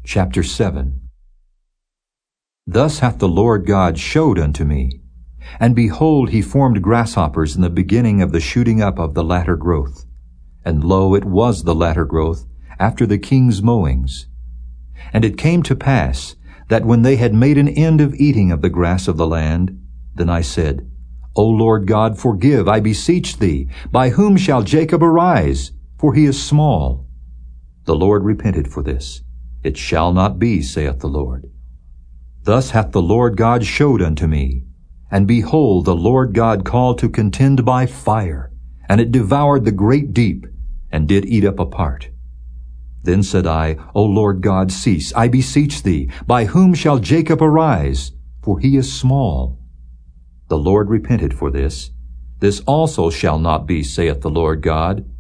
Chapter 7. Thus hath the Lord God showed unto me, and behold, he formed grasshoppers in the beginning of the shooting up of the latter growth. And lo, it was the latter growth, after the king's mowings. And it came to pass, that when they had made an end of eating of the grass of the land, then I said, O Lord God, forgive, I beseech thee. By whom shall Jacob arise? For he is small. The Lord repented for this. It shall not be, saith the Lord. Thus hath the Lord God showed unto me. And behold, the Lord God called to contend by fire, and it devoured the great deep, and did eat up a part. Then said I, O Lord God, cease, I beseech thee. By whom shall Jacob arise? For he is small. The Lord repented for this. This also shall not be, saith the Lord God.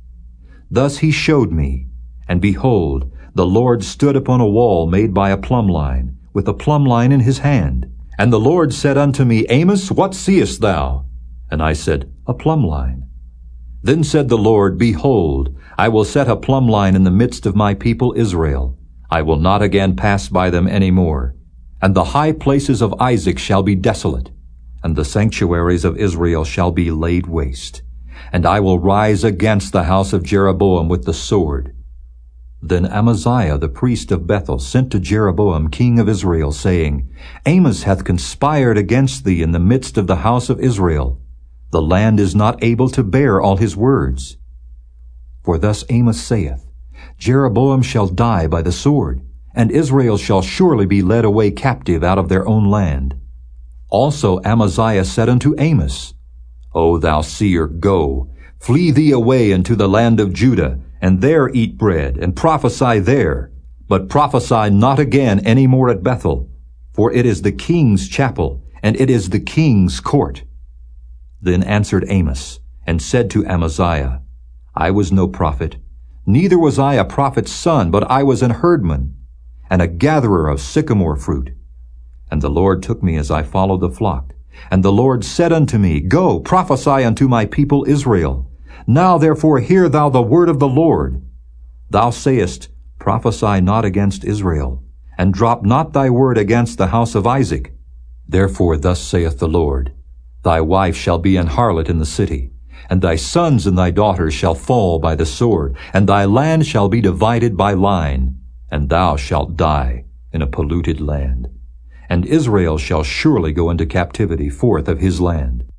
Thus he showed me, and behold, the Lord stood upon a wall made by a plumb line, with a plumb line in his hand. And the Lord said unto me, Amos, what seest thou? And I said, A plumb line. Then said the Lord, Behold, I will set a plumb line in the midst of my people Israel. I will not again pass by them any more. And the high places of Isaac shall be desolate, and the sanctuaries of Israel shall be laid waste. And I will rise against the house of Jeroboam with the sword. Then Amaziah the priest of Bethel sent to Jeroboam king of Israel, saying, Amos hath conspired against thee in the midst of the house of Israel. The land is not able to bear all his words. For thus Amos saith, Jeroboam shall die by the sword, and Israel shall surely be led away captive out of their own land. Also Amaziah said unto Amos, O thou seer, go, flee thee away into the land of Judah, and there eat bread, and prophesy there. But prophesy not again any more at Bethel, for it is the king's chapel, and it is the king's court. Then answered Amos, and said to Amaziah, I was no prophet, neither was I a prophet's son, but I was an herdman, and a gatherer of sycamore fruit. And the Lord took me as I followed the flock. And the Lord said unto me, Go, prophesy unto my people Israel. Now therefore hear thou the word of the Lord. Thou sayest, Prophesy not against Israel, and drop not thy word against the house of Isaac. Therefore thus saith the Lord, Thy wife shall be an harlot in the city, and thy sons and thy daughters shall fall by the sword, and thy land shall be divided by line, and thou shalt die in a polluted land. And Israel shall surely go into captivity forth of his land.